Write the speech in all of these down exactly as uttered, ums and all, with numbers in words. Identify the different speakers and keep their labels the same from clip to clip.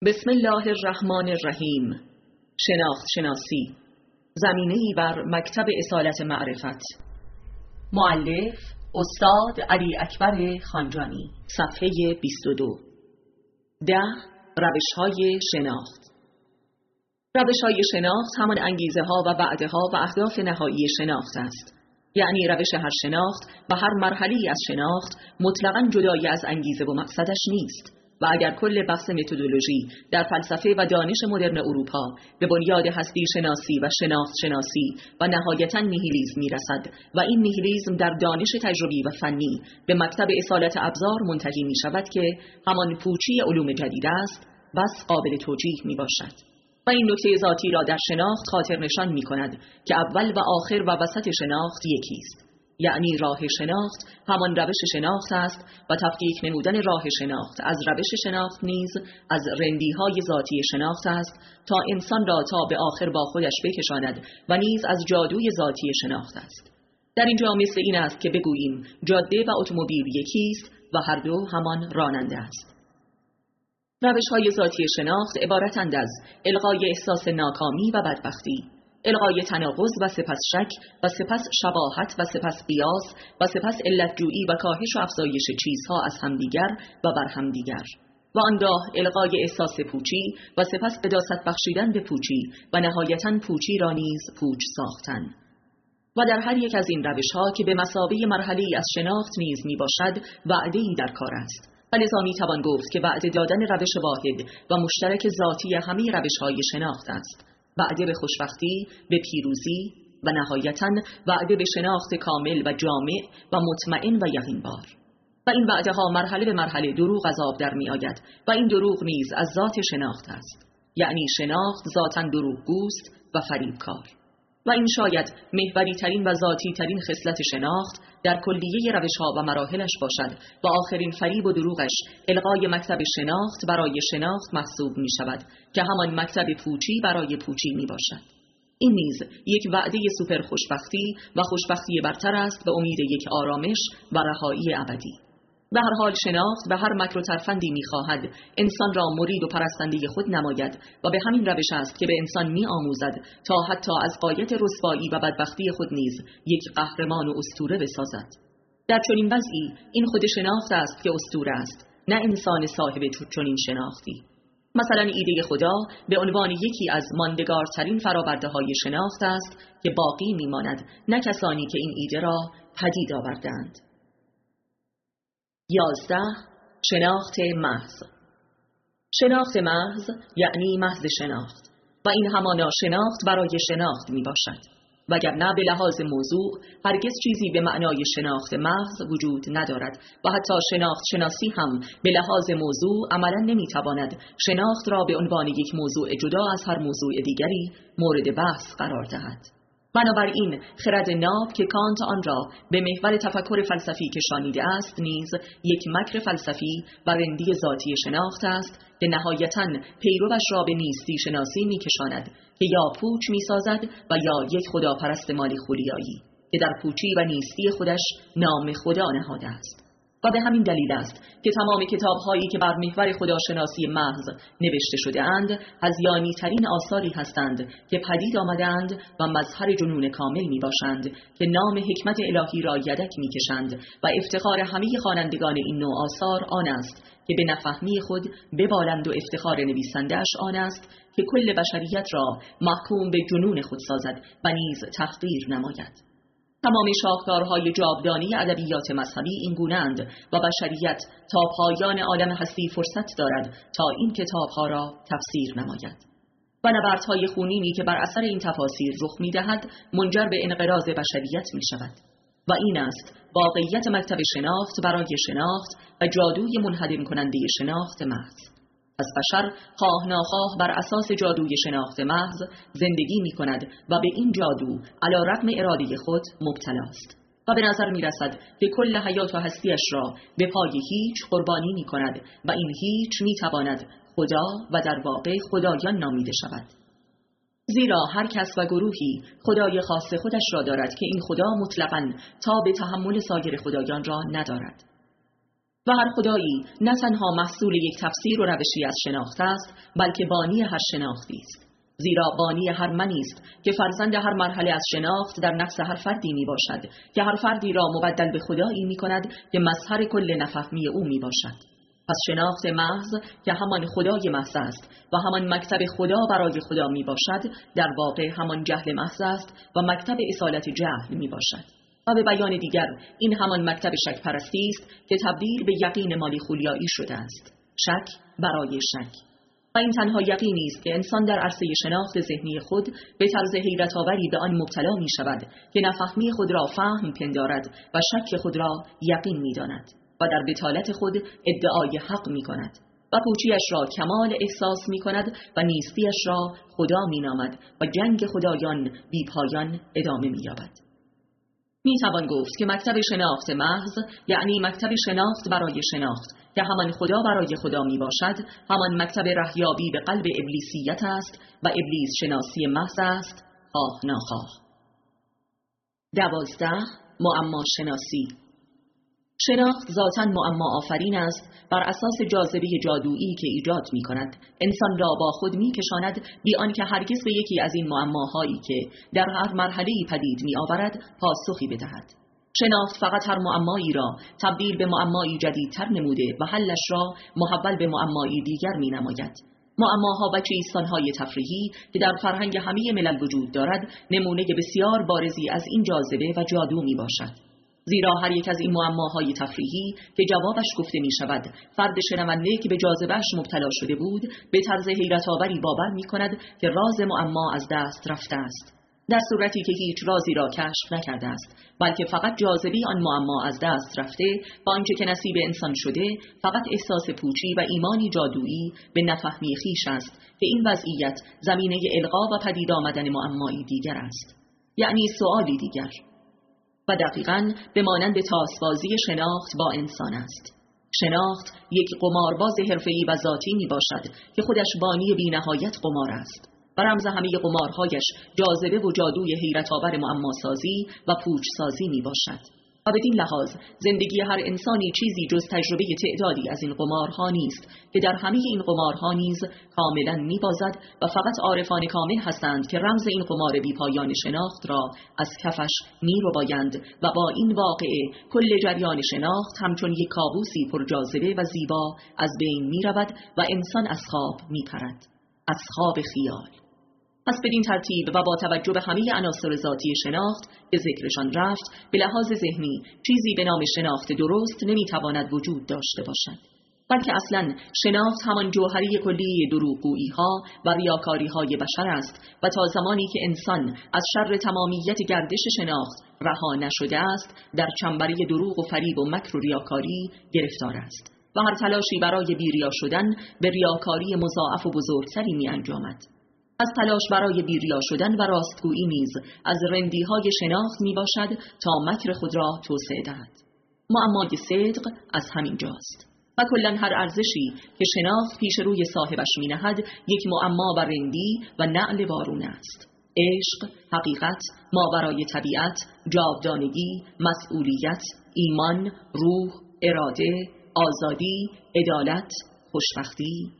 Speaker 1: بسم الله الرحمن الرحیم. شناخت شناسی، زمینه‌ای بر مکتب اصالت معرفت. مؤلف استاد علی اکبر خانجانی. صفحه بیست و دو. ده. روش‌های شناخت. روش‌های شناخت همان انگیزه ها و وعده ها و اهداف نهایی شناخت است. یعنی روش هر شناخت و هر مرحله‌ای از شناخت مطلقاً جدای از انگیزه و مقصدش نیست. و اگر کل بحث متدولوژی در فلسفه و دانش مدرن اروپا به بنیاد هستی شناسی و شناخت شناسی و نهایتاً نیهیلیسم میرسد و این نیهیلیسم در دانش تجربی و فنی به مکتب اصالت ابزار منتهی می شود که همان پوچی علوم جدید است، بس قابل توجیه می باشد. و این نکته ذاتی را در شناخت خاطر نشان می کند که اول و آخر و وسط شناخت یکی است. یعنی راه شناخت همان روش شناخت است و تفکیک نمودن راه شناخت از روش شناخت نیز از رندی‌های ذاتی شناخت است تا انسان را تا به آخر با خودش بکشاند و نیز از جادوی ذاتی شناخت است. در اینجا مثل این است که بگوییم جاده و اتومبیل یکی است و هر دو همان راننده است. روش‌های ذاتی شناخت عبارتند از الغای احساس ناکامی و بدبختی، الغای تناقض و سپس شک و سپس شباهت و سپس قیاس و سپس علتجویی و کاهش و افزایش چیزها از همدیگر و بر همدیگر و آنگاه الغای احساس پوچی و سپس قداست بخشیدن به پوچی و نهایتاً پوچی را نیز پوچ ساختن. و در هر یک از این روش‌ها که به مثابه مرحله‌ای از شناخت نیز می باشد وعده‌ای در کار است و لذا می توان گفت که وعده دادن روش واحد و مشترک ذاتی همه روش‌های شناخت است. وعده به خوشبختی، به پیروزی و نهایتاً وعده به شناخت کامل و جامع و مطمئن و یقین‌بار. و این وعده ها مرحله به مرحله دروغ از آب در می آید و این دروغ نیز از ذات شناخت است. یعنی شناخت ذاتاً دروغگوست و فریبکار. و این شاید محوری ترین و ذاتی ترین خصلت شناخت در کلیه روش ها و مراحلش باشد و آخرین فریب و دروغش الغای مکتب شناخت برای شناخت محسوب می شود که همان مکتب پوچی برای پوچی می باشد. این نیز یک وعده سوپر خوشبختی و خوشبختی برتر است به امید یک آرامش و رهایی ابدی. به هر حال شناخت و هر مکر و ترفندی می‌خواهد انسان را مرید و پرستنده خود نماید و به همین روش است که به انسان می‌آموزد تا حتی از غایت رسوایی و بدبختی خود نیز یک قهرمان و اسطوره بسازد. در چنین وضعی این خود شناخت است که اسطوره است، نه انسان صاحب چنین شناختی. مثلا ایده خدا به عنوان یکی از ماندگارترین فرآورده‌های شناخت است که باقی می‌ماند، نه کسانی که این ایده را پدید آوردند. یازده. شناخت محض. شناخت محض یعنی محض شناخت و این همانا شناخت برای شناخت می باشد. وگرنه به لحاظ موضوع هرگز چیزی به معنای شناخت محض وجود ندارد و حتی شناخت شناسی هم به لحاظ موضوع عملا نمی تواند شناخت را به عنوان یک موضوع جدا از هر موضوع دیگری مورد بحث قرار دهد. بنابراین خرد ناب که کانت آن را به محور تفکر فلسفی کشانیده است نیز یک مکر فلسفی و رندی ذاتی شناخت است که نهایتاً پیروش را به نیستی شناسی می کشاند که یا پوچ می سازد و یا یک خداپرست مالی خولیایی که در پوچی و نیستی خودش نام خدا نهاده است. و به همین دلیل است که تمام کتاب‌هایی که بر محور خداشناسی محض نوشته شده اند هذیانی ترین آثاری هستند که پدید آمدند و مظهر جنون کامل می باشند که نام حکمت الهی را یدک می کشند و افتخار همه خوانندگان این نوع آثار آن است که به نفهمی خود ببالند و افتخار نویسنده‌اش آن است که کل بشریت را محکوم به جنون خود سازد و نیز تحقیر نماید. تمام شاهکارهای جاودانی ادبیات مذهبی این گونه‌اند و بشریت تا پایان عالم هستی فرصت دارد تا این کتابها را تفسیر نماید. و نبردهای خونینی که بر اثر این تفاسیر رخ می‌دهد منجر به انقراض بشریت می‌شود. و این است واقعیت مکتب شناخت برای شناخت و جادوی منهدم کننده شناخت محض. از بشر خواه ناخواه بر اساس جادوی شناخت محض زندگی می کند و به این جادو علی رغم اراده خود مبتلا است و به نظر می رسد که کل حیات و هستیش را به پای هیچ قربانی می کند و این هیچ می تواند خدا و در واقع خدایان نامیده شود. زیرا هر کس و گروهی خدای خاص خودش را دارد که این خدا مطلقاً تا به تحمل سایر خدایان را ندارد. و هر خدایی نه تنها محصول یک تفسیر و روشی از شناخت است، بلکه بانی هر شناختی است. زیرا بانی هر منی است که فرزند هر مرحله از شناخت در نفس هر فردی می باشد که هر فردی را مبدل به خدایی می کند که مظهر کل نفهمی او می باشد. پس شناخت محض که همان خدای محض است و همان مکتب خدا برای خدا می باشد، در واقع همان جهل محض است و مکتب اصالت جهل می باشد. و به بیان دیگر این همان مکتب شک پرستی است که تبدیل به یقین مالی خولیایی شده است. شک برای شک. و این تنها یقینی است که انسان در عرصه شناخت ذهنی خود به طرز حیرت آوری به آن مبتلا می شود که نفهمی خود را فهم پندارد و شک خود را یقین می داند و در بطالت خود ادعای حق می کند و پوچیش را کمال احساس می کند و نیستیش را خدا می نامد و جنگ خدایان بی پایان ادامه می یابد. می توان گفت که مکتب شناخت محض یعنی مکتب شناخت برای شناخت که همان خدا برای خدا می باشد، همان مکتب رهیابی به قلب ابلیسیت است و ابلیس شناسی محض است، خواه ناخواه. دوازده. معما شناسی. شناخت ذاتاً معما آفرین است بر اساس جاذبه جادویی که ایجاد می کند. انسان را با خود می کشاند بی آنکه هرگز به یکی از این معماهایی که در هر مرحله‌ای پدید می آورد پاسخی بدهد. شناخت فقط هر معمایی را تبدیل به معمایی جدیدتر نموده و حلش را محول به معمایی دیگر می نماید. معماها و چیستانهای تفریحی که در فرهنگ همه ملل وجود دارد نمونه بسیار بارزی از این جاذبه و جادو می باشد. زیرا هر یک از این معماهای تفریحی که جوابش گفته می شود فرد شنونده که به جاذبه‌اش مبتلا شده بود به طرز حیرت آوری باور می کند که راز معما از دست رفته است، در صورتی که هیچ رازی را کشف نکرده است، بلکه فقط جاذبه آن معما از دست رفته و آنچه که نصیب انسان شده فقط احساس پوچی و ایمانی جادویی به نفهمی خویش است که این وضعیت زمینه القا و پدید آمدن معمایی دیگر است، یعنی سؤالی دیگر. و دقیقاً به مانند تاسبازی شناخت با انسان است. شناخت یک قمارباز حرفه‌ای و ذاتی می باشد که خودش بانی بی نهایت قمار است و رمز همه قمارهایش جاذبه و جادوی حیرت‌آور معماسازی و پوچسازی می باشد. و بدین لحاظ زندگی هر انسانی چیزی جز تجربه تعدادی از این قمارها نیست که در همه این قمارها نیز کاملا می‌بازد و فقط عارفان کامل هستند که رمز این قمار بی پایان شناخت را از کفش می‌ربایند و با این واقعه کل جریان شناخت همچون یک کابوسی پر جاذبه و زیبا از بین می‌رود و انسان از خواب می‌پرد، از خواب خیال. پس بدین ترتیب و با توجه به همه عناصر ذاتی شناخت که ذکرشان رفت، به لحاظ ذهنی چیزی به نام شناخت درست نمیتواند وجود داشته باشد، بلکه اصلا شناخت همان جوهری کلی دروغگویی ها و ریاکاری های بشر است و تا زمانی که انسان از شر تمامیت گردش شناخت رها نشده است در چنبره دروغ و فریب و مکر و ریاکاری گرفتار است و هر تلاشی برای بیریا شدن به ریاکاری مضاعف و بزرگتری می انجامد. از تلاش برای بیریا شدن و راستگویی نیز از رندی‌های شناخت می باشد تا مکر خود را توسعه دهد. معمای صدق از همین جاست و کلن هر ارزشی که شناخت پیش روی صاحبش می نهد یک معما و رندی و نعل وارونه است. عشق، حقیقت، ماورای طبیعت، جاودانگی، مسئولیت، ایمان، روح، اراده، آزادی، عدالت، خوشبختی.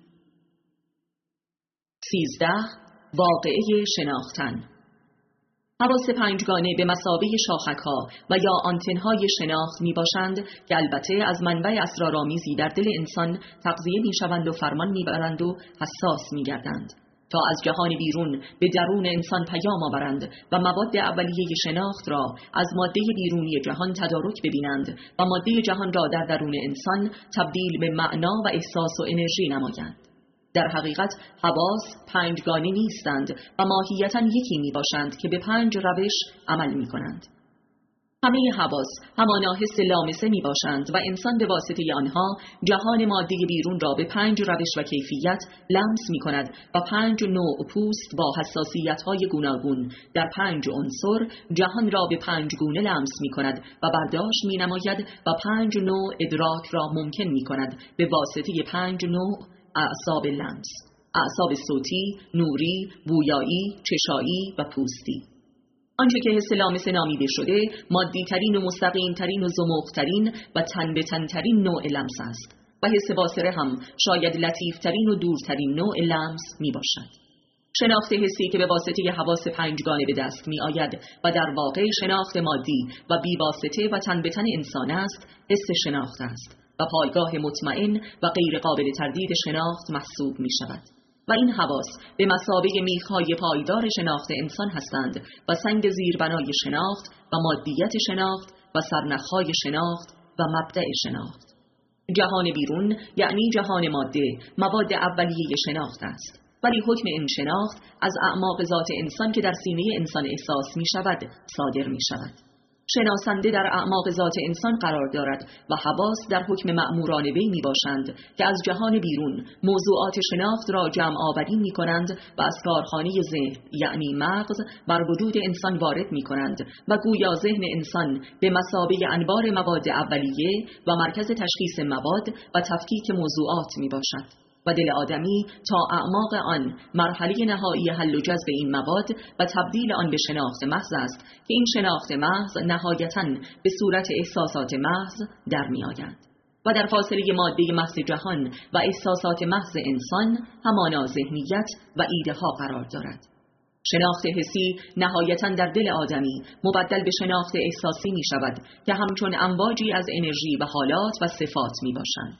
Speaker 1: سیزده. واقعه شناختن. حواس پنجگانه به مثابه شاخک‌ها و یا آنتن‌های شناخت می باشند که البته از منبع اسرارآمیزی در دل انسان تغذیه می شوند و فرمان می برند و حساس می گردند تا از جهان بیرون به درون انسان پیام آورند و مواد اولیه شناخت را از ماده بیرونی جهان تدارک ببینند و ماده جهان را در درون انسان تبدیل به معنا و احساس و انرژی نمایند. در حقیقت حواس پنجگانه نیستند و ماهیتاً یکی می باشند که به پنج روش عمل می کنند. همه حواس همانا حس لامسه می باشند و انسان به واسطه آنها جهان ماده بیرون را به پنج روش و کیفیت لمس می کند و پنج نوع پوست با حساسیت های گوناگون در پنج عنصر جهان را به پنج گونه لمس می کند و برداشت می نماید و پنج نوع ادراک را ممکن می کند به واسطه پنج نوع اعصاب لمس، اعصاب صوتی، نوری، بویایی، چشایی و پوستی. آنچه که حس لامسه نامیده شده مادی ترین و مستقیم ترین و زمخت ترین و تن به تن ترین نوع لمس است و حس باصره هم شاید لطیف ترین و دورترین نوع لمس می باشد. شناخت حسی که به واسطه حواس پنجگانه به دست می آید و در واقع شناخت مادی و بی واسطه و تن به تن انسان است، حس شناخت است و پایگاه مطمئن و غیر قابل تردید شناخت محسوب می شود. و این حواس به مثابه میخ‌های پایدار شناخت انسان هستند و سنگ زیربنای شناخت و مادیت شناخت و سرنخ‌های شناخت و مبدأ شناخت. جهان بیرون یعنی جهان ماده مواد اولیه شناخت است، ولی حکم این شناخت از اعماق ذات انسان که در سینه انسان احساس می شود صادر می شود. شناسنده در اعماق ذات انسان قرار دارد و حواس در حکم مأموران وی می باشند که از جهان بیرون موضوعات شناخت را جمع آوری می کنند و از کارخانه ذهن یعنی مغز بر وجود انسان وارد می کنند و گویا ذهن انسان به مثابه انبار مواد اولیه و مرکز تشخیص مواد و تفکیک موضوعات می باشد. و دل آدمی تا اعماق آن مرحله نهایی حل و جذب این مواد و تبدیل آن به شناخت محض است که این شناخت محض نهایتاً به صورت احساسات محض در می آید. و در فاصله ماده محض جهان و احساسات محض انسان همانا ذهنیت و ایده ها قرار دارد. شناخت حسی نهایتاً در دل آدمی مبدل به شناخت احساسی می شود که همچون امواجی از انرژی و حالات و صفات می باشند.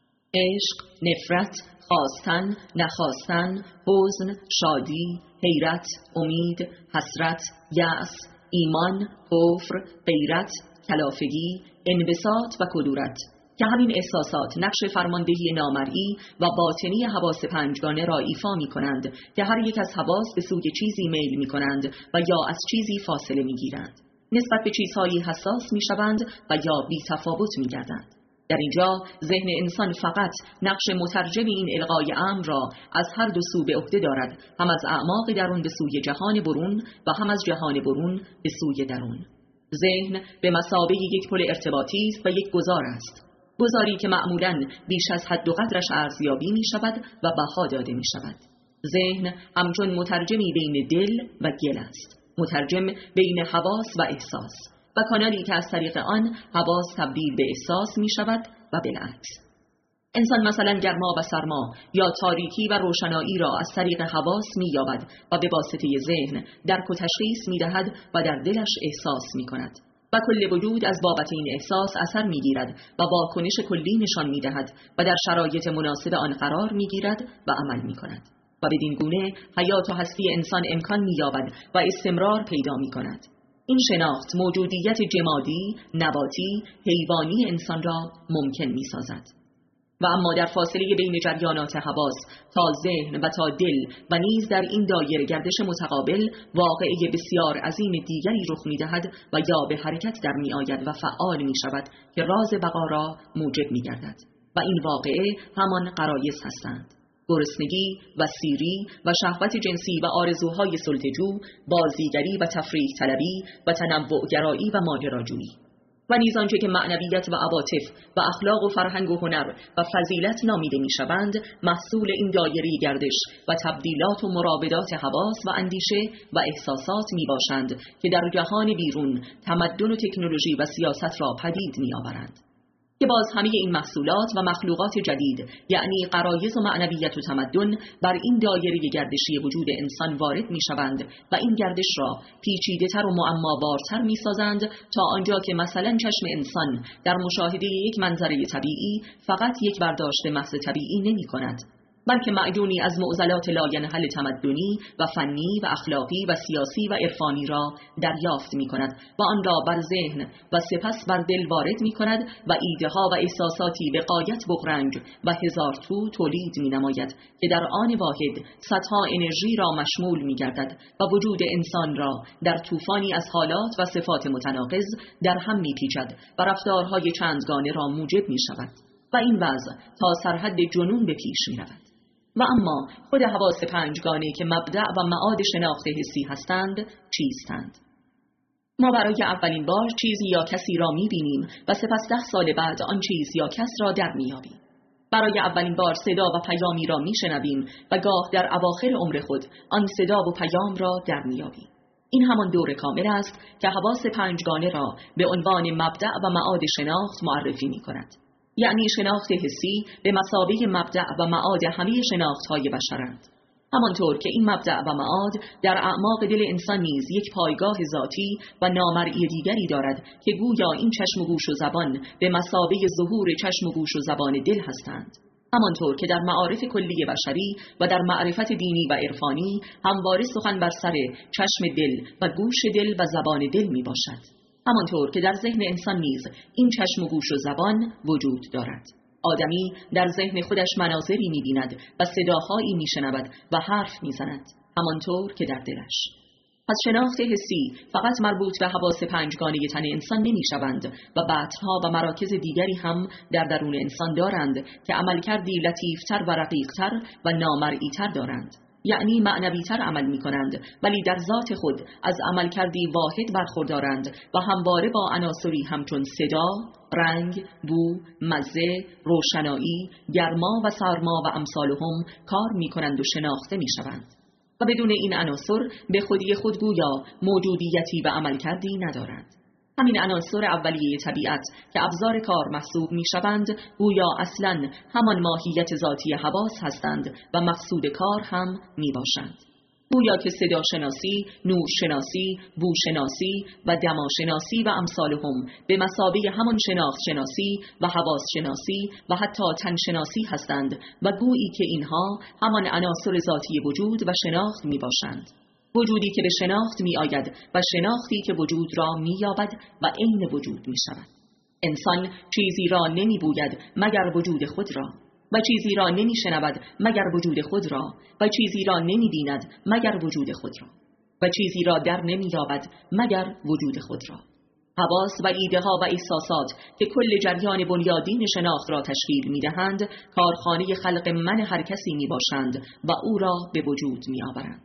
Speaker 1: عشق، نفرت، خواستن، نخواستن، حزن، شادی، حیرت، امید، حسرت، یأس، ایمان، کفر، غیرت، کلافگی، انبساط و کدورت که همین احساسات نقش فرماندهی نامرئی و باطنی حواس پنجگانه را ایفا می کنند که هر یک از حواس به سوی چیزی میل می کنند و یا از چیزی فاصله می گیرند. نسبت به چیزهایی حساس می شوند و یا بی تفاوت می گردند. در اینجا ذهن انسان فقط نقش مترجم این القای امر را از هر دو سو به عهده دارد، هم از اعماق درون به سوی جهان برون و هم از جهان برون به سوی درون. ذهن به مثابه یک پل ارتباطی است و یک گذار است، گذاری که معمولاً بیش از حد و قدرش ارزیابی می شود و بها داده می شود. ذهن همچون مترجمی بین دل و گل است، مترجم بین حواس و احساس و کانالی که از طریق آن حواس تبدیل به احساس می شود و بالعکس. انسان مثلا گرما و سرما یا تاریکی و روشنایی را از طریق حواس می یابد و به واسطه ذهن درک و تشخیص می دهد و در دلش احساس می کند و کل وجود از بابت این احساس اثر می گیرد و واکنش کلی نشان می دهد و در شرایط مناسب آن قرار می گیرد و عمل می کند و بدین گونه حیات و هستی انسان امکان می یابد و استمرار پیدا می کند. این شناخت موجودیت جمادی، نباتی، حیوانی انسان را ممکن می سازد. و اما در فاصله بین جریانات حواس تا ذهن و تا دل و نیز در این دایره گردش متقابل واقعه بسیار عظیم دیگری رخ می دهد و یا به حرکت در می آید و فعال می شود که راز بقا را موجب می گردد و این واقعه همان غرایز هستند: گرسنگی و سیری و شهوت جنسی و آرزوهای سلطه‌جو، بازیگری و تفریح طلبی و تنوع‌گرایی و ماجراجویی و نیز آنچه که معنویت و عواطف و اخلاق و فرهنگ و هنر و فضیلت نامیده می‌شوند محصول این دایره گردش و تبدیلات و مراودات حواس و اندیشه و احساسات میباشند که در جهان بیرون تمدن و تکنولوژی و سیاست را پدید میآورند. که باز همه این محصولات و مخلوقات جدید یعنی غرایز و معنویت و تمدن بر این دایره گردشی وجود انسان وارد می شوند و این گردش را پیچیده تر و معمابارتر می سازند تا آنجا که مثلا چشم انسان در مشاهده یک منظره طبیعی فقط یک برداشت محض طبیعی نمی کند، بلکه معیونی از معضلات لاینحل تمدنی و فنی و اخلاقی و سیاسی و عرفانی را دریافت می کند و آن را بر ذهن و سپس بر دل وارد می کند و ایده ها و احساساتی به غایت بغرنج و هزار تو تولید می نماید که در آن واحد صدها انرژی را مشمول می گردد و وجود انسان را در طوفانی از حالات و صفات متناقض در هم می پیچد و رفتارهای چندگانه را موجب می شود و این وضع تا سرحد جنون به پیش می رود. و اما خود حواس پنجگانه که مبدأ و معاد شناخت حسی هستند چیستند؟ ما برای اولین بار چیزی یا کسی را می‌بینیم و سپس ده سال بعد آن چیز یا کس را در می‌یابیم. برای اولین بار صدا و پیامی را می‌شنویم و گاه در اواخر عمر خود آن صدا و پیام را در می‌یابیم. این همان دور کامل است که حواس پنجگانه را به عنوان مبدأ و معاد شناخت معرفی می کند. یعنی شناخت حسی به مثابه مبدأ و معاد همه شناخت‌های بشرند. همانطور که این مبدأ و معاد در اعماق دل انسان نیز یک پایگاه ذاتی و نامرئی دیگری دارد که گویا این چشم و گوش و زبان به مثابه ظهور چشم و گوش و زبان دل هستند. همانطور که در معارف کلی بشری و در معرفت دینی و عرفانی همواره سخن بر سر چشم دل و گوش دل و زبان دل می باشد. همانطور که در ذهن انسان نیز این چشم و گوش و زبان وجود دارد. آدمی در ذهن خودش مناظری می بیند و صداهایی می شنود و حرف می زند، همانطور که در دلش. پس شناخت حسی فقط مربوط به حواس پنجگانه تن انسان نمی شوند و بطنها و مراکز دیگری هم در درون انسان دارند که عملکردی لطیفتر و رقیقتر و نامرئی‌تر دارند. یعنی معنوی‌تر عمل می کنند ولی در ذات خود از عملکردی واحد برخوردارند و همواره با عناصری همچون صدا، رنگ، بو، مزه، روشنایی، گرما و سرما و امثالهم کار می کنند و شناخته می شوند. و بدون این عناصر به خودی خود گویا موجودیتی و عملکردی ندارند. همین عناصر اولیه طبیعت که ابزار کار محسوب می شوند گویا اصلاً همان ماهیت ذاتی حواس هستند و مقصود کار هم می باشند. گویا که صدا شناسی، نور شناسی، بو شناسی و دما شناسی و امثالهم به مثابه همان شناخت شناسی و حواس شناسی و حتی تن شناسی هستند و گویی که اینها همان عناصر ذاتی وجود و شناخت می باشند. وجودی که به شناخت می آید و شناختی که وجود را می یابد و عین وجود می شود. انسان چیزی را نمی بوید مگر وجود خود را، و چیزی را نمی شنود مگر وجود خود را، و چیزی را نمی بیند مگر وجود خود را، و چیزی را در نمی یابد مگر وجود خود را. حواس و ایده ها و احساسات که کل جریان بنیادین شناخت را تشکیل می دهند کارخانه خلق من هر کسی می باشند و او را به وجود می آورند.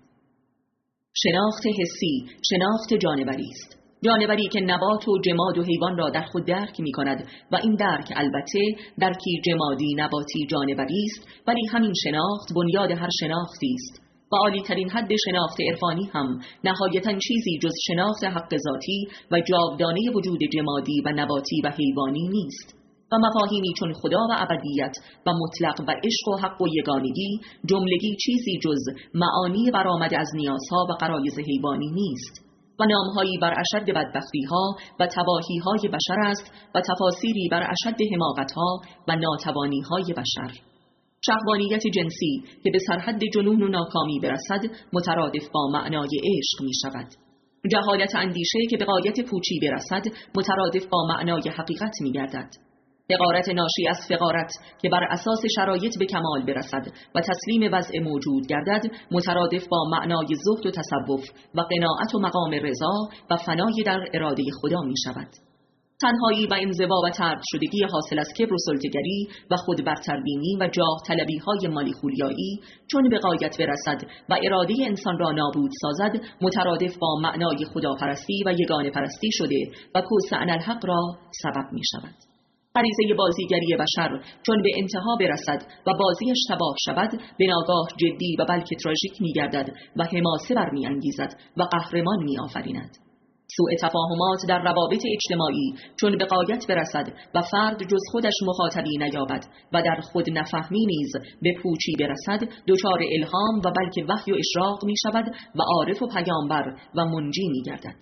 Speaker 1: شناخت حسی شناخت جانوری است. جانوری که نبات و جماد و حیوان را در خود درک می کند و این درک البته درکی جمادی نباتی جانوری است، ولی همین شناخت بنیاد هر شناختی است و عالی ترین حد شناخت عرفانی هم نهایتاً چیزی جز شناخت حق ذاتی و جاودانه وجود جمادی و نباتی و حیوانی نیست. و مفاهیمی چون خدا و ابدیت و مطلق و عشق و حق و یگانگی جملگی چیزی جز معانی برآمده از نیازها و غرایز حیوانی نیست و نامهایی بر اشد بدبختی‌ها و تباهی‌های بشر است و تفاسیری بر اشد حماقت‌ها و ناتوانی‌های بشر. شهوانیت جنسی که به سرحد جنون و ناکامی برسد مترادف با معنای عشق می شود. جهالت اندیشه که به غایت پوچی برسد مترادف با معنای حقیقت می گردد. حقارت ناشی از فقارت که بر اساس شرایط به کمال برسد و تسلیم وضع موجود گردد مترادف با معنای زهد و تصوف و قناعت و مقام رضا و فنای در اراده خدا می شود. تنهایی و انزوا و طرد شدگی حاصل از کبر و سلطه‌گری و خود برتربینی و جاه طلبی های مالی خولیایی چون به غایت برسد و اراده انسان را نابود سازد مترادف با معنای خداپرستی و یگانه پرستی شده و کوس انالحق را سبب می شود. غریزه بازیگری بشر چون به انتها برسد و بازیش تباه شود به ناگاه جدی و بلکه تراژیک می گردد و حماسه برمی انگیزد و قهرمان می آفریند. سوء تفاهمات در روابط اجتماعی چون به غایت برسد و فرد جز خودش مخاطبی نیابد و در خود نفهمی نیز به پوچی برسد دچار الهام و بلکه وحی و اشراق می شود و عارف و پیامبر و منجی می گردد.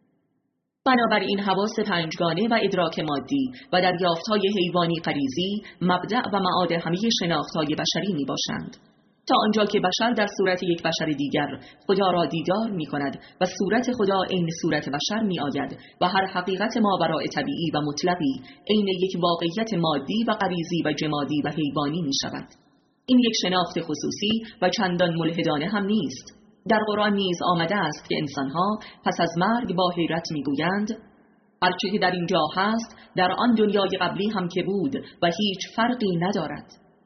Speaker 1: بنابراین حواس پنجگانه و ادراک مادی و دریافت‌های حیوانی غریزی مبدأ و معاد همه شناخت‌های بشری می باشند تا آنجا که بشر در صورت یک بشر دیگر خدا را دیدار می کند و صورت خدا عین صورت بشر می آید و هر حقیقت ماوراء طبیعی و مطلقی عین یک واقعیت مادی و غریزی و جمادی و حیوانی می شود. این یک شناخت خصوصی و چندان ملحدانه هم نیست. در قرآن نیز آمده است که انسانها پس از مرگ با حیرت میگویند هرچه که در اینجا هست در آن دنیای قبلی هم که بود و هیچ فرقی ندارد.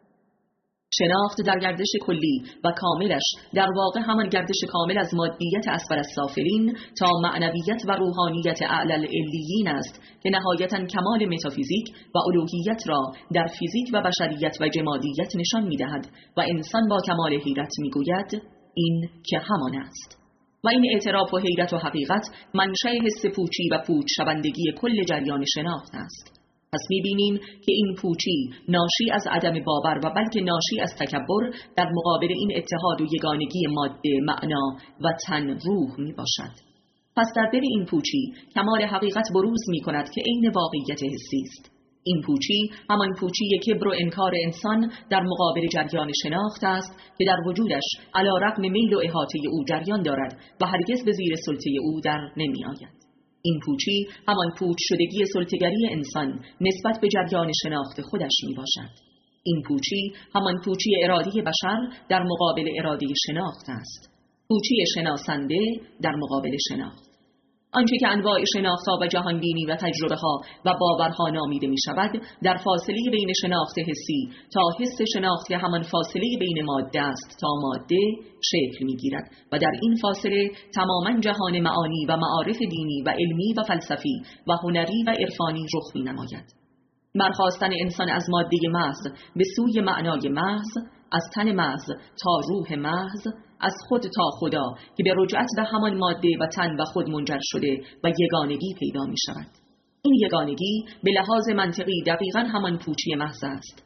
Speaker 1: شناخت در گردش کلی و کاملش در واقع همان گردش کامل از مادیت اسفل السافلین تا معنویت و روحانیت اعلی العلیین است که نهایتاً کمال متافیزیک و الوهیت را در فیزیک و بشریت و جمادیت نشان می‌دهد و انسان با کمال حیرت میگوید این که همان است. و این اعتراف و حیرت و حقیقت منشأ حس پوچی و پوچ شوندگی کل جریان شناخت است. پس می‌بینیم که این پوچی ناشی از عدم باور و بلکه ناشی از تکبر در مقابل این اتحاد و یگانگی ماده، معنا و تن، روح میباشد. پس در دل این پوچی کمال حقیقت بروز می‌کند که عین واقعیت حسی است. این پوچی همان پوچی کبر و انکار انسان در مقابل جریان شناخت است که در وجودش علی رغم میل و احاطه او جریان دارد و هرگز به زیر سلطه او در نمی آید. این پوچی همان پوچ شدگی سلطه‌گری انسان نسبت به جریان شناخت خودش می باشد. این پوچی همان پوچی ارادی بشر در مقابل اراده شناخت است. پوچی شناسنده در مقابل شناخت. آنچه که انواع شناخت‌ها و جهانبینی و تجربه‌ها و باورها نامیده می‌شود، در فاصله بین شناخت حسی تا حس شناخت که همان فاصله بین ماده است تا ماده شکل می‌گیرد و در این فاصله تماماً جهان معانی و معارف دینی و علمی و فلسفی و هنری و عرفانی رخ می‌نماید. برخاستن انسان از ماده محض به سوی معنای محض، از تن محض تا روح محض، از خود تا خدا که به رجعت به همان ماده و تن و خود منجر شده و یگانگی پیدا می شود. این یگانگی به لحاظ منطقی دقیقاً همان پوچی محض است.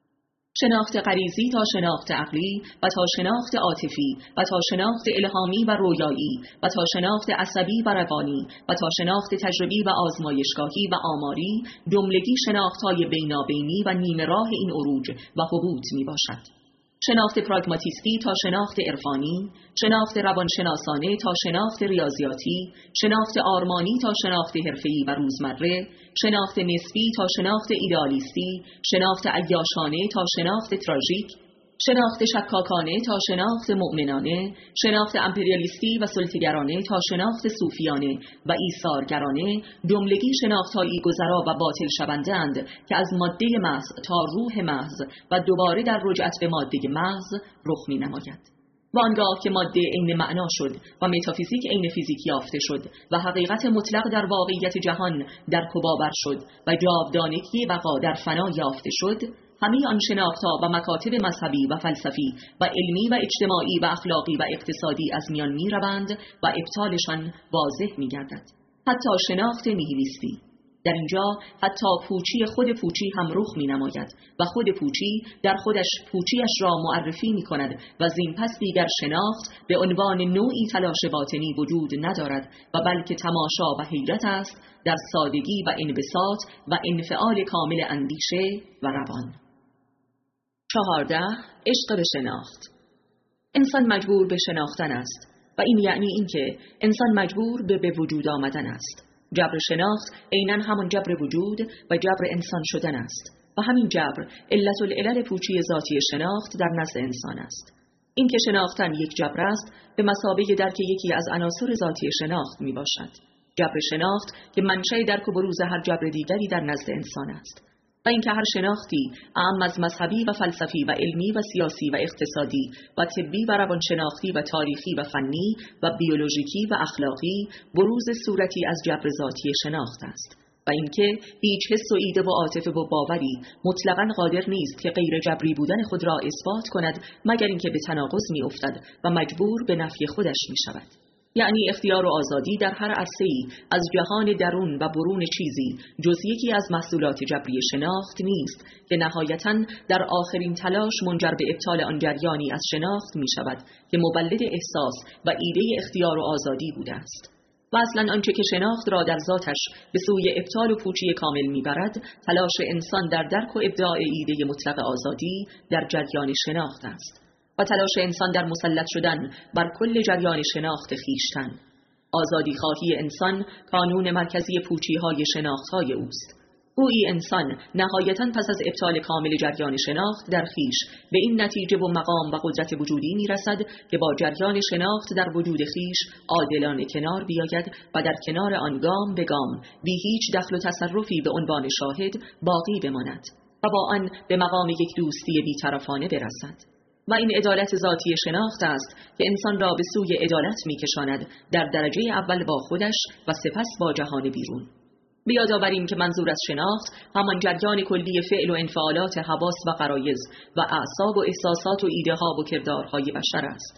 Speaker 1: شناخت غریزی تا شناخت عقلی و تا شناخت عاطفی و تا شناخت الهامی و رویایی و تا شناخت عصبی و روانی و تا شناخت تجربی و آزمایشگاهی و آماری، جملگی شناخت‌های بینابینی و نیمه راه این عروج و هبوط می باشد. شناخت پراگماتیستی تا شناخت عرفانی، شناخت روانشناسانه تا شناخت ریاضیاتی، شناخت آرمانی تا شناخت حرفه‌ای و روزمره، شناخت نسبی تا شناخت ایدئالیستی، شناخت عیاشانه تا شناخت تراژیک، شناخت شکاکانه تا شناخت مؤمنانه، شناخت امپریالیستی و سلطه‌گرانه تا شناخت صوفیانه و ایثارگرانه، جملگی شناخت‌هایی گذرا و باطل شونده‌اند که از ماده محض تا روح محض و دوباره در رجعت به ماده محض رخ می‌نماید. و آنگاه که ماده عین معنا شد و متافیزیک عین فیزیک یافته شد و حقیقت مطلق در واقعیت جهان درک و باور شد و جاودانگی بقا در فنا یافته شد، همه آن شناخت‌ها و مکاتب مذهبی و فلسفی و علمی و اجتماعی و اخلاقی و اقتصادی از میان می‌روند و ابطالشان واضح می‌گردد. حتی شناخت نیهیلیستی. در اینجا حتی پوچی خود پوچی هم رخ می‌نماید و خود پوچی در خودش پوچیش را معرفی می‌کند و زین پس دیگر شناخت به عنوان نوعی تلاش باطنی وجود ندارد و بلکه تماشا و حیرت است در سادگی و انبساط و انفعال کامل اندیشه و روان. چهارده. عشق به شناخت. انسان مجبور به شناختن است و این یعنی اینکه انسان مجبور به به وجود آمدن است. جبر شناخت عیناً همان جبر وجود و جبر انسان شدن است و همین جبر علت العلل پوچی ذاتی شناخت در نزد انسان است. این که شناختن یک جبر است به مثابه درک یکی از عناصر ذاتی شناخت می باشد. جبر شناخت که منشأ درک و بروز هر جبر دیگری در نزد انسان است و اینکه هر شناختی اعم از مذهبی و فلسفی و علمی و سیاسی و اقتصادی و طبی و روانشناختی و تاریخی و فنی و بیولوژیکی و اخلاقی بروز صورتی از جبر ذاتی شناخت است و اینکه هیچ حس و ایده و عاطفه و باوری مطلقاً قادر نیست که غیر جبری بودن خود را اثبات کند مگر اینکه به تناقض می افتد و مجبور به نفی خودش می شود. یعنی اختیار و آزادی در هر عرصه‌ای از جهان درون و برون چیزی جز یکی از محصولات جبری شناخت نیست که نهایتاً در آخرین تلاش منجر به ابطال آن جریانی از شناخت می شود که مولد احساس و ایده اختیار و آزادی بوده است. و اصلاً آنچه که شناخت را در ذاتش به سوی ابطال و پوچی کامل میبرد، تلاش انسان در درک و ابداع ایده مطلق آزادی در جریان شناخت است و تلاش انسان در مسلط شدن بر کل جریان شناخت خیشتن. آزادی خواهی انسان کانون مرکزی پوچی‌های شناخت‌های اوست. گویی انسان نهایتاً پس از ابطال کامل جریان شناخت در خیش به این نتیجه و مقام و قدرت وجودی میرسد که با جریان شناخت در وجود خیش عادلانه کنار بیاید و در کنار آن گام به گام بی هیچ دخل و تصرفی به عنوان شاهد باقی بماند و با آن به مقام یک دوستی بی‌طرفانه برسد. و این عدالت ذاتی شناخت است که انسان را به سوی عدالت می‌کشاند در درجه اول با خودش و سپس با جهان بیرون. بیاد آوریم که منظور از شناخت همان جریان کلی فعل و انفعالات حواس و غرایز و اعصاب و احساسات و ایده ها و کردارهای بشر است.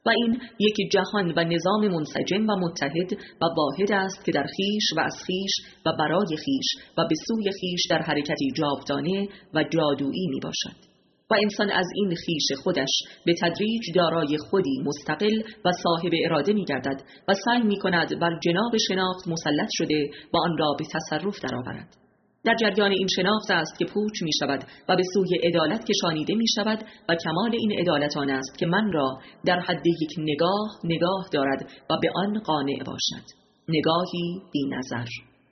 Speaker 1: و این یک جهان و نظام منسجم و متحد و واحد است که در خیش و از خیش و برای خیش و به سوی خیش در حرکتی جاودانه و جادویی می باشد. و انسان از این خیش خودش به تدریج دارای خودی مستقل و صاحب اراده می گردد و سعی می کند بر جناب شناخت مسلط شده و آن را به تصرف درآورد. در جریان این شناخت است که پوچ می شود و به سوی عدالت کشانیده می شود و کمال این عدالت آن است که من را در حد یک نگاه نگاه دارد و به آن قانع باشد، نگاهی بی نظر.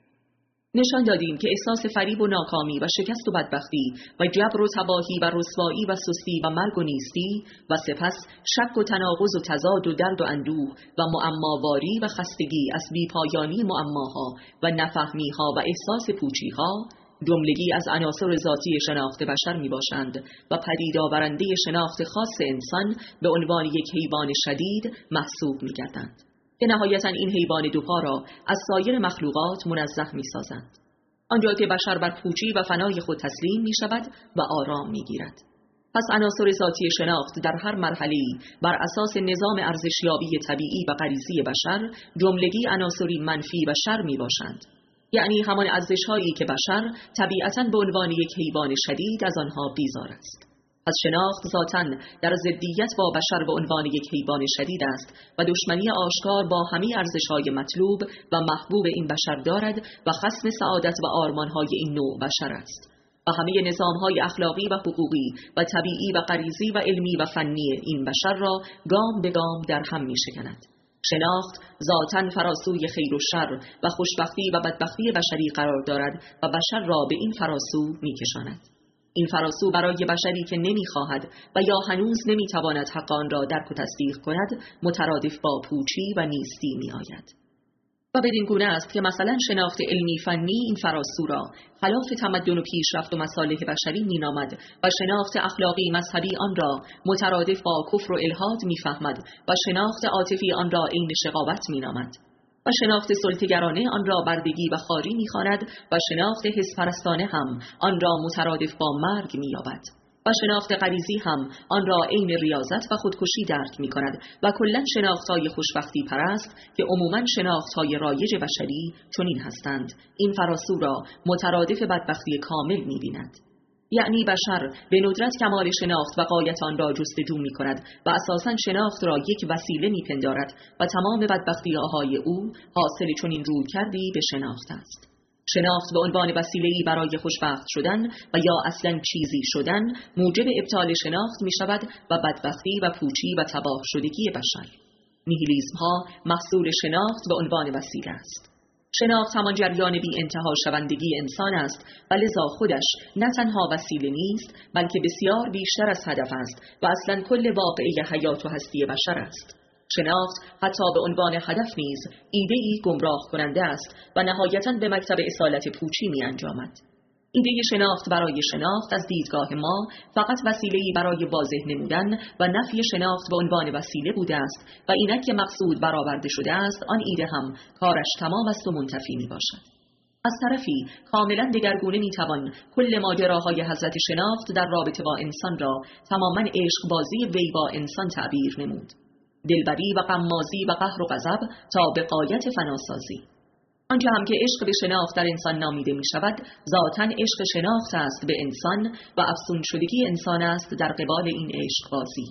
Speaker 1: نشان دادیم که احساس فریب و ناکامی و شکست و بدبختی و جبر و تباهی و رسوایی و سستی و مرگ و نیستی و سپس شک و تناقض و تضاد و درد و اندوه و معماواری و خستگی از بیپایانی معماها و نفهمیها و احساس پوچیها جملگی از عناصر ذاتی شناخت بشر می باشند و پدید آورنده شناخت خاص انسان به عنوان یک حیوان شدید محسوب می گردند که نهایتاً این حیوان دوپا را از سایر مخلوقات منزه می سازند. آنجا که بشر بر پوچی و فنای خود تسلیم می شود و آرام می گیرد. پس عناصر ذاتی شناخت در هر مرحله‌ای بر اساس نظام ارزشیابی طبیعی و غریزی بشر جملگی عناصری منفی و شر می باشند. یعنی همان ارزش‌هایی که بشر طبیعتاً به عنوان یک حیوان شدید از آنها بیزار است. پس شناخت ذاتاً در ضدیت با بشر به عنوان یک حیوان شدید است و دشمنی آشکار با همه ارزش‌های مطلوب و محبوب این بشر دارد و خصم سعادت و آرمان‌های این نوع بشر است و همه نظام‌های اخلاقی و حقوقی و طبیعی و غریزی و علمی و فنی این بشر را گام به گام در هم می‌شکند. شناخت ذاتاً فراسوی خیر و شر و خوشبختی و بدبختی بشری قرار دارد و بشر را به این فراسو می‌کشاند. این فراسو برای بشری که نمی‌خواهد و یا هنوز نمی‌تواند حق آن را درک و تصدیق کند مترادف با پوچی و نیستی می‌آید. و بدین گونه است که مثلا شناخت علمی فنی این فراسو را خلاف تمدن و پیشرفت و مصالح بشری می‌نامد و شناخت اخلاقی مذهبی آن را مترادف با کفر و الحاد می‌فهمد و شناخت عاطفی آن را عین شقاوت می‌نامد و شناخت سلطه‌گرانه آن را بردگی و خواری می‌خواند و شناخت حسپرستانه هم آن را مترادف با مرگ می‌یابد و شناخت غریزی هم آن را عین ریاضت و خودکشی درک می‌کند و کلاً شناخت‌های خوشبختی پرست که عموماً شناخت‌های رایج بشری چنین هستند این فراسو را مترادف بدبختی کامل می‌بیند. یعنی بشر به ندرت کمال شناخت و غایت آن را جستجو می کند و اساساً شناخت را یک وسیله می پندارد و تمام بدبختی‌های او حاصل چنین رویکردی به شناخت است. شناخت به عنوان وسیله‌ای برای خوشبخت شدن و یا اصلاً چیزی شدن موجب ابطال شناخت می شود و بدبختی و پوچی و تباه شدگی بشر. نیهیلیسم‌ها محصول شناخت به عنوان وسیله است. شناخت همان جریان بی انتها شوندگی انسان است و لذا خودش نه تنها وسیله نیست بلکه بسیار بیشتر از هدف است و اصلا کل واقعه حیات و هستی بشر است. شناخت حتی به عنوان هدف نیز ایده‌ای گمراه کننده است و نهایتاً به مکتب اصالت پوچی می انجامد. ایده شناخت برای شناخت از دیدگاه ما فقط وسیله‌ای برای واضح نمودن و نفی شناخت به عنوان وسیله بوده است و اینک که مقصود برآورده شده است آن ایده هم کارش تمام است و منتفی می باشد. از طرفی کاملا دگرگونه می توان کل ماجراهای حضرت شناخت در رابطه با انسان را تماما عشق بازی وی با انسان تعبیر نمود. دلبری و غمازی و قهر و غضب تا به غایت فناسازی. آنجا هم که عشق به شناخت در انسان نامیده می شود ذاتاً عشق شناخت است به انسان و افزون شدگی انسان است در قبال این عشق بازی.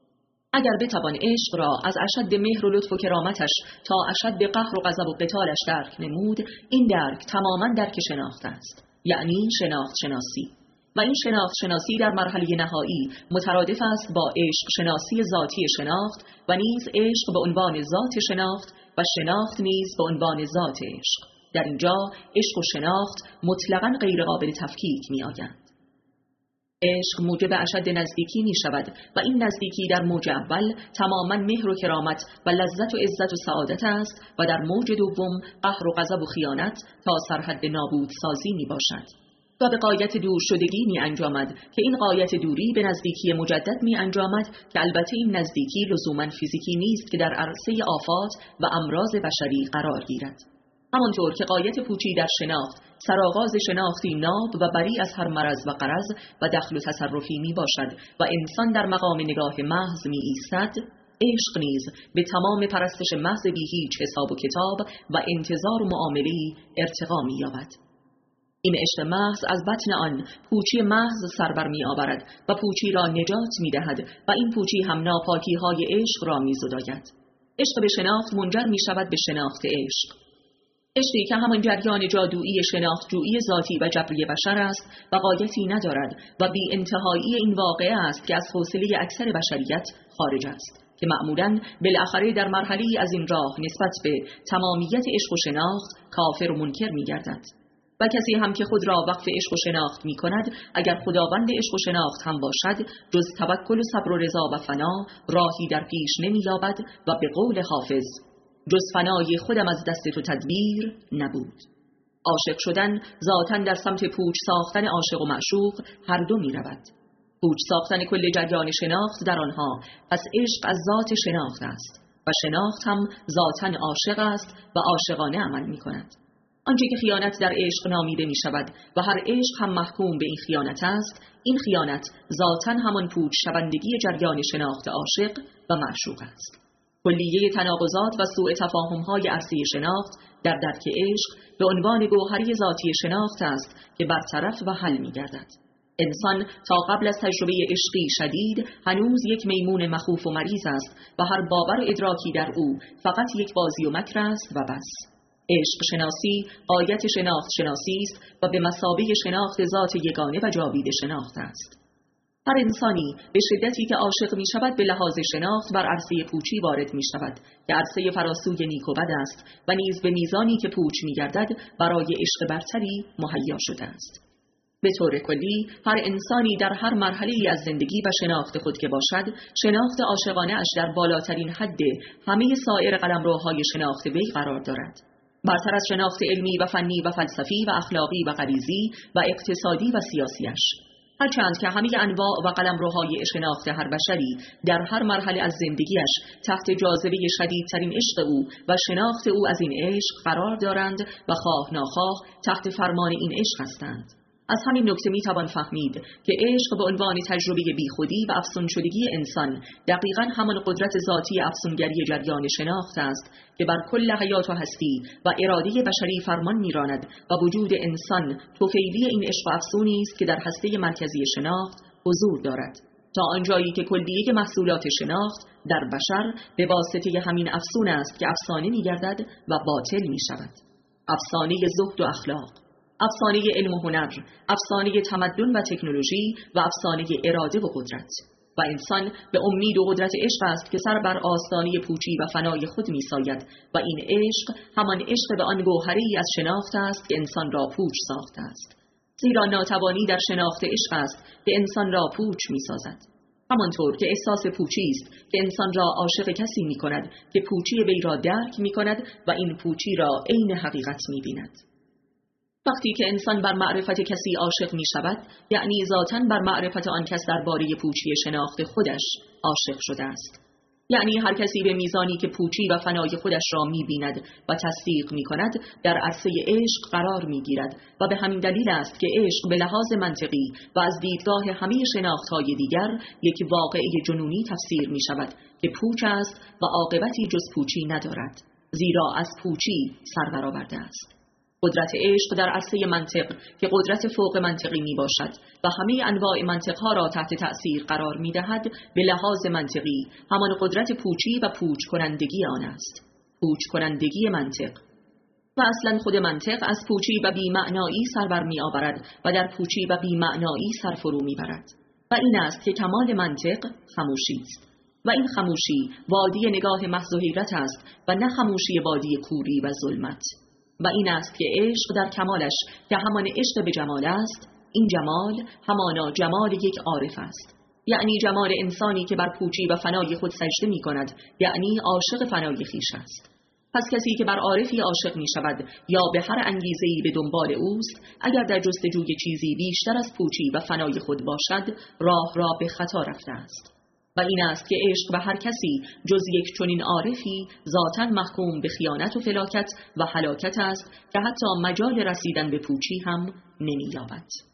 Speaker 1: اگر بتوان عشق را از اشد مهر و لطف و کرامتش تا اشد قهر و غضب و قتالش درک نمود این درک تماماً درک شناخت است، یعنی شناخت شناسی. و این شناخت شناسی در مرحله نهایی مترادف است با عشق شناسی ذاتی شناخت و نیز عشق به عنوان ذات شناخت و شناخت نیز به عنوان ذات عشق. در اینجا عشق و شناخت مطلقاً غیر قابل تفکیک می آیند. عشق موجب اشد نزدیکی می شود و این نزدیکی در موج اول تماماً مهر و کرامت و لذت و عزت و سعادت است و در موج دوم قهر و غضب و خیانت تا سرحد نابود سازی می باشد و به غایت دور شدگی می انجامد که این غایت دوری به نزدیکی مجدد می انجامد که البته این نزدیکی لزوماً فیزیکی نیست که در عرصه آفات و امراض بشری قرار گیرد. همانطور که غایت پوچی در شناخت سرآغاز شناختی ناب و بری از هر مرض و غرض و دخل و تصرفی می باشد و انسان در مقام نگاه محض می ایستد، عشق نیز به تمام پرستش محض بی هیچ حساب و کتاب و انتظار و معامله‌ای ارتقا می‌یابد. این عشق محض از بطن آن پوچی محض سربر می آورد و پوچی را نجات می دهد و این پوچی هم ناپاکی های عشق را می زداید. عشق به شناخت منجر می شود به شناخت عشق. عشقی که همان جریان جادویی شناخت جویی ذاتی و جبری بشر است و غایتی ندارد و بی انتهایی این واقعه است که از حوصله اکثر بشریت خارج است، که معمولاً بالاخره در مرحله‌ای از این راه نسبت به تمامیت عشق و شناخت کافر و منکر می گردد. و کسی هم که خود را وقف عشق و شناخت می کند، اگر خداوند عشق و شناخت هم باشد، جز توکل و صبر و رضا و فنا راهی در پیش نمی یابد و به قول حافظ جز فنای خودم از دست تو تدبیر نبود. عاشق شدن ذاتاً در سمت پوچ ساختن عاشق و معشوق هر دو می رود. پوچ ساختن کل جریان شناخت در آنها، پس عشق از ذات شناخت است و شناخت هم ذاتاً عاشق است و عاشقانه عمل می کند. آنچه که خیانت در عشق نامیده می شود و هر عشق هم محکوم به این خیانت است، این خیانت ذاتاً همان پوچ شوندگی جریان شناخت عاشق و معشوق است. کلیه تناقضات و سوء تفاهم‌های عرصه شناخت در درک عشق به عنوان گوهری ذاتی شناخت است که برطرف و حل می‌گردد. انسان تا قبل از تجربه عشقی شدید هنوز یک میمون مخوف و مریض است و هر باور و ادراکی در او فقط یک بازی و مکر است و بس. عشق شناسی غایت شناخت شناسی است و به مثابه شناخت ذات یگانه و جاوید شناخت است. هر انسانی به شدتی که عاشق می شود به لحاظ شناخت بر عرصه پوچی وارد می شود که عرصه فراسوی نیک و بد است و نیز به میزانی که پوچ می گردد برای عشق برتری مهیا شده است. به طور کلی هر انسانی در هر مرحله‌ای از زندگی و شناخت خود که باشد، شناخت عاشقانه اش در بالاترین حد همه سایر قلمروهای شناخت وی قرار دارد. برتر از شناخت علمی و فنی و فلسفی و اخلاقی و غریزی و اقتصادی و سیاسیش. هرچند که همه انواع و قلمروهای شناخت هر بشری در هر مرحله از زندگیش تحت جاذبه شدیدترین عشق او و شناخت او از این عشق قرار دارند و خواه ناخواه تحت فرمان این عشق هستند. از همین نکته می توان فهمید که عشق به عنوان تجربه بیخودی و افسون شدگی انسان دقیقاً همان قدرت ذاتی افسونگری جریان شناخت است که بر کل حیات و هستی و اراده بشری فرمان میراند و وجود انسان طفیلی این عشق افسونی است که در هسته مرکزی شناخت حضور دارد، تا آنجایی که کلیه محصولات شناخت در بشر به واسطه همین افسون است که افسانه می‌گردد و باطل می‌شود. افسانه زهد و اخلاق، افسانه علم و هنر، افسانه تمدن و تکنولوژی و افسانه اراده و قدرت. و انسان به امید و قدرت عشق است که سر بر آستانه پوچی و فنای خود می‌ساید و این عشق همان عشق به آن گوهری از شناخت است که انسان را پوچ ساخته است. زیرا ناتوانی در شناخت عشق است که انسان را پوچ می‌سازد. همانطور که احساس پوچی است که انسان را عاشق کسی می‌کند که پوچی وی را درک می‌کند و این پوچی را عین حقیقت می‌بیند. وقتی که انسان بر معرفت کسی عاشق می شود، یعنی ذاتاً بر معرفت آن کس درباره پوچی شناخت خودش عاشق شده است. یعنی هر کسی به میزانی که پوچی و فنای خودش را می بیند و تصدیق می کند در عرصه عشق قرار می گیرد و به همین دلیل است که عشق به لحاظ منطقی و از دیدگاه همه شناختهای دیگر یک واقعه جنونی تفسیر می شود که پوچ است و عاقبتی جز پوچی ندارد، زیرا از پوچی سر برآورده است. قدرت عشق در عرصه منطق که قدرت فوق منطقی می باشد و همه انواع منطقها را تحت تأثیر قرار می دهد، به لحاظ منطقی همان قدرت پوچی و پوچ کنندگی آن است. پوچ کنندگی منطق. و اصلا خود منطق از پوچی و بی‌معنایی سر بر می آورد و در پوچی و بی‌معنایی سر فرو می برد. و این است که کمال منطق خاموشی است. و این خاموشی وادی نگاه محض و حیرت است و نه خاموشی وادی کوری و ظلمت. و این است که عشق در کمالش که همان عشق به جمال است، این جمال همانا جمال یک عارف است، یعنی جمال انسانی که بر پوچی و فنای خود سجده می کند، یعنی عاشق فنای خویش است. پس کسی که بر عارفی عاشق می شود یا به هر انگیزه‌ای به دنبال اوست، اگر در جستجوی چیزی بیشتر از پوچی و فنای خود باشد، راه را به خطا رفته است. و این است که عشق به هر کسی جز یک چنین عارفی ذاتاً محکوم به خیانت و فلاکت و هلاکت است که حتی مجال رسیدن به پوچی هم نمی‌یابد.